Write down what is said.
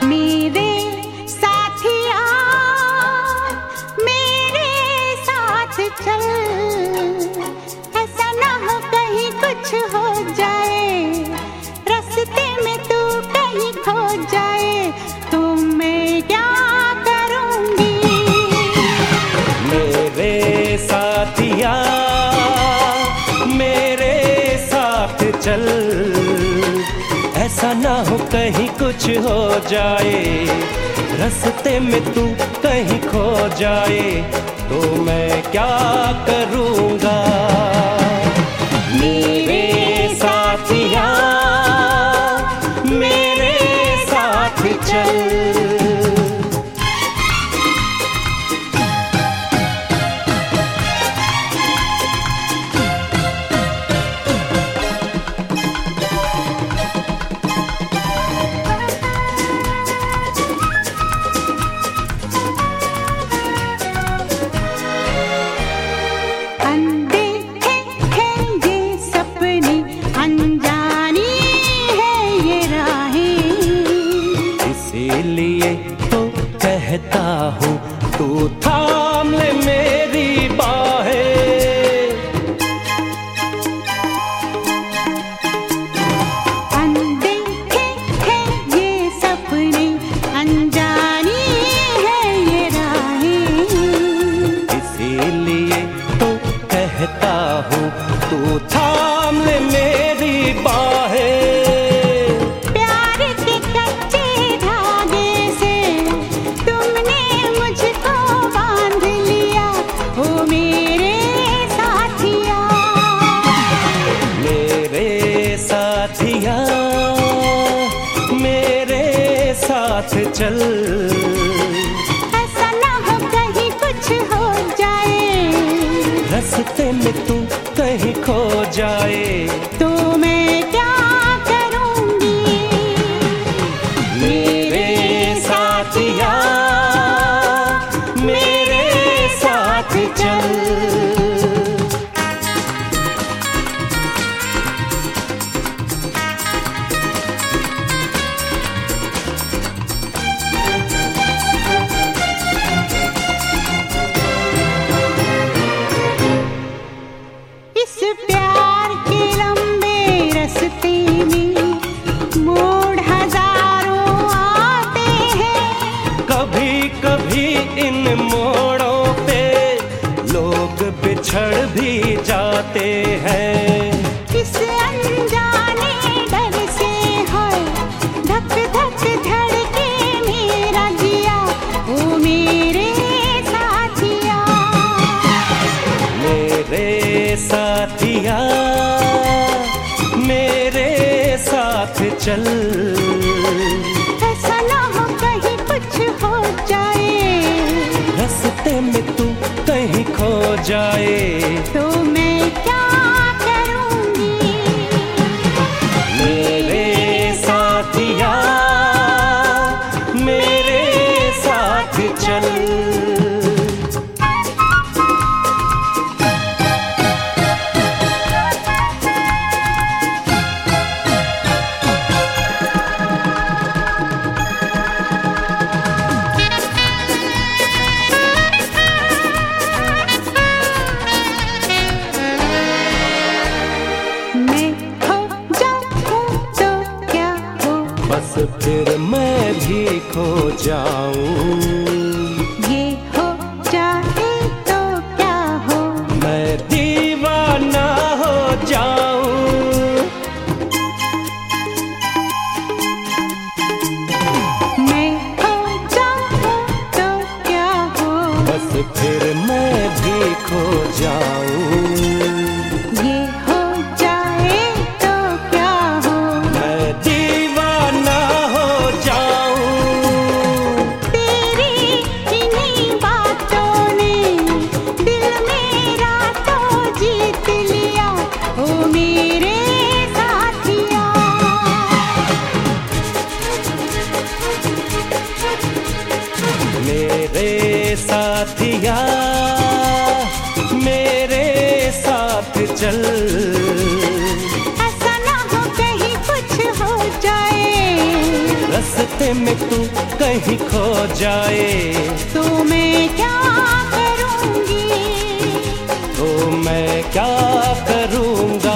मेरे साथिया मेरे साथ चल, ऐसा ना हो कहीं कुछ हो जाए, रास्ते में तू कहीं खो जाए, तो मैं क्या करूँगी। मेरे साथिया मेरे साथ चल, ऐसा ना हो कहीं कुछ हो जाए, रास्ते में तू कहीं खो जाए, तो मैं क्या करूँगा। मेरे साथिया मेरे साथ चल। इसीलिए तो कहता हूँ तू थाम ले मेरी बाहें। अनदेखे हैं ये सपने, अनजानी है ये राहें। इसीलिए तो कहता हूँ तू थाम ले मेरी बाहें। मेरे साथ चल, ऐसा ना हो कहीं कुछ हो जाए, रास्ते में तू कहीं खो जाए, तो मैं क्या करूँगी। मेरे साथिया मेरे साथ चल। प्यार के लंबे रास्ते में मोड़ हजारों आते हैं, कभी कभी इन मोड़ों पे लोग बिछड़ भी जाते हैं। किस अनजाने डर से है धक धक धड़के मेरा जिया, ओ मेरे साथिया। मेरे साथिया मेरे साथ चल, ऐसा ना हो कहीं कुछ हो जाए, रास्ते में तू कहीं खो जाए, तो मैं क्या करूँगी। मेरे साथिया मेरे साथ चल। बस फिर मैं भी खो जाऊं, ये हो जाए तो क्या हो, मैं दीवाना हो जाऊं। मैं खो जाऊं तो क्या हो, बस फिर मैं भी खो जाऊं। ये हो जाए तो क्या हो, मैं दीवाना हो जाऊं। तेरी इन्हीं बातों ने दिल मेरा तो जीत लिया, ओ मेरे साथिया। मेरे साथिया मेरे साथ चल, ऐसा ना हो कहीं कुछ हो जाए, रास्ते में तू कहीं खो जाए तो मैं क्या करूँगी, तो मैं क्या करूँगा।